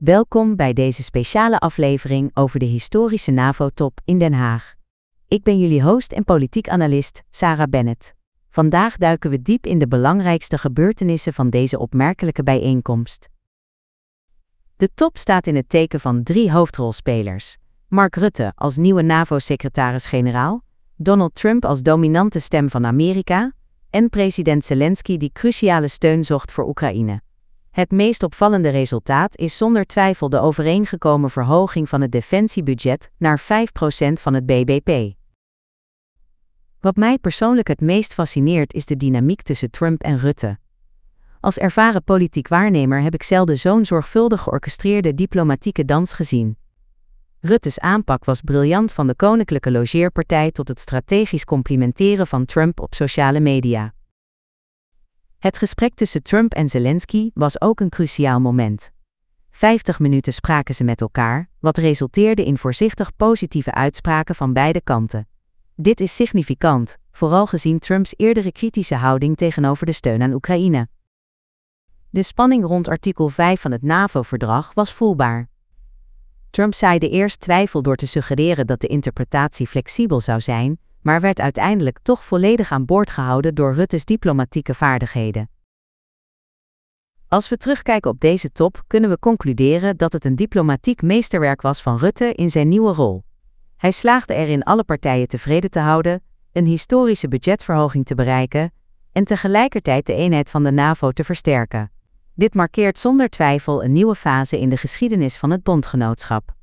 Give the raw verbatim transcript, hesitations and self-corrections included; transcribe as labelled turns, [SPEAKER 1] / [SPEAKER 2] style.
[SPEAKER 1] Welkom bij deze speciale aflevering over de historische NAVO-top in Den Haag. Ik ben jullie host en politiek analist Sarah Bennett. Vandaag duiken we diep in de belangrijkste gebeurtenissen van deze opmerkelijke bijeenkomst. De top staat in het teken van drie hoofdrolspelers. Mark Rutte als nieuwe NAVO-secretaris-generaal, Donald Trump als dominante stem van Amerika en president Zelensky die cruciale steun zocht voor Oekraïne. Het meest opvallende resultaat is zonder twijfel de overeengekomen verhoging van het defensiebudget naar vijf procent van het B B P. Wat mij persoonlijk het meest fascineert is de dynamiek tussen Trump en Rutte. Als ervaren politiek waarnemer heb ik zelden zo'n zorgvuldig georchestreerde diplomatieke dans gezien. Rutte's aanpak was briljant, van de koninklijke logeerpartij tot het strategisch complimenteren van Trump op sociale media. Het gesprek tussen Trump en Zelensky was ook een cruciaal moment. Vijftig minuten spraken ze met elkaar, wat resulteerde in voorzichtig positieve uitspraken van beide kanten. Dit is significant, vooral gezien Trumps eerdere kritische houding tegenover de steun aan Oekraïne. De spanning rond artikel vijf van het NAVO-verdrag was voelbaar. Trump zaaide eerst twijfel door te suggereren dat de interpretatie flexibel zou zijn, maar werd uiteindelijk toch volledig aan boord gehouden door Rutte's diplomatieke vaardigheden. Als we terugkijken op deze top, kunnen we concluderen dat het een diplomatiek meesterwerk was van Rutte in zijn nieuwe rol. Hij slaagde erin alle partijen tevreden te houden, een historische budgetverhoging te bereiken en tegelijkertijd de eenheid van de NAVO te versterken. Dit markeert zonder twijfel een nieuwe fase in de geschiedenis van het bondgenootschap.